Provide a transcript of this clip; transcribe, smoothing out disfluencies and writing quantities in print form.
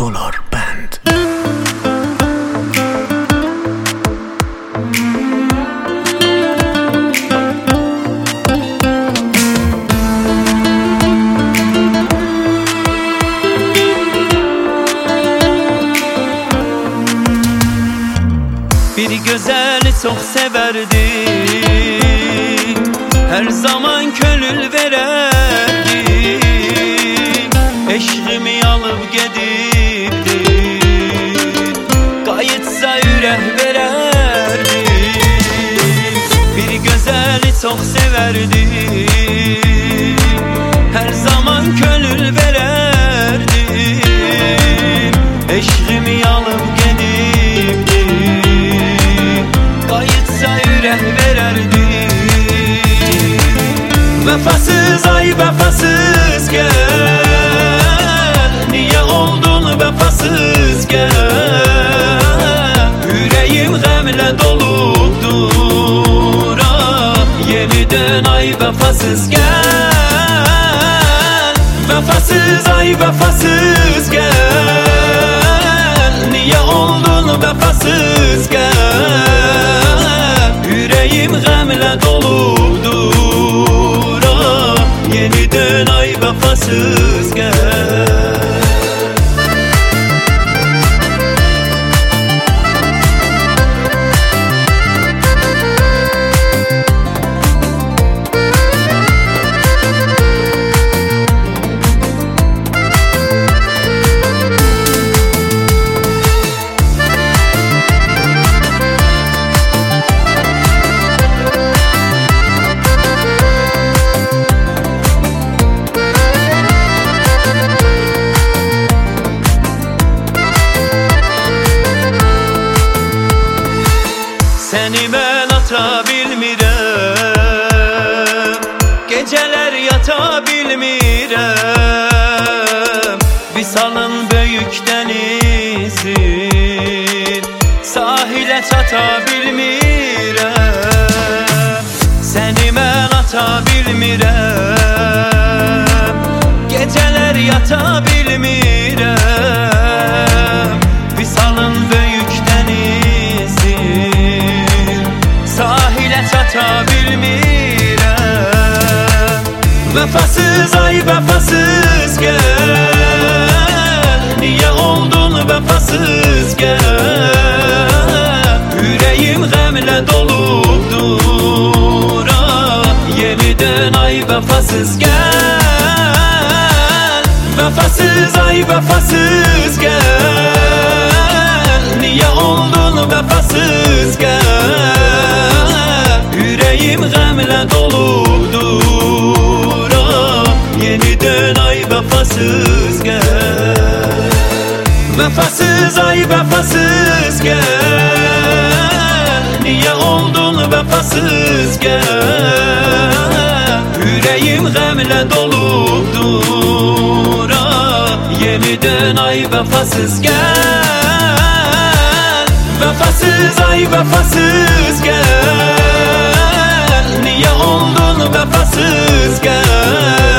Solar Band. Bir gözeli çok severdik, her zaman gönül vererdik. Eşkimi alıp gedibdi, qayıtsa ürək vererdik. Bir gözeli çok severdik, her zaman gönül vererdik. Eşkimi alıp gedibdi, vererdi. Vefasız ay vefasız gel, niye oldun vefasız gel? Yüreğim gemle doludur, yeniden ay vefasız gel. Vefasız ay vefasız gel, niye oldun vefasız gel? Yüreğim gemle doludur, yeniden ay vefasız gel. Seni ben ata bilmirəm, geceler yata bilmirəm. Visalın böyük denizin, sahile çata bilmirəm. Seni ben ata bilmirəm, geceler yata bilmirəm. Visalın böyük denizin, sahile çata bilmirəm. Vefasız ay vefasız gel, niye oldun vefasız gel? Yüreğim gemle doludur, yeniden ay vefasız gel. Vefasız ay vefasız gel, niye oldun vefasız gel? Yüreğim gemle doludur, yeniden ay vefasız gel. Vefasız ay vefasız gel, niye oldun vefasız gel? Yüreğim gemle doludur, yeniden ay vefasız gel. Vefasız ay vefasız gel, niye oldun vefasız gel?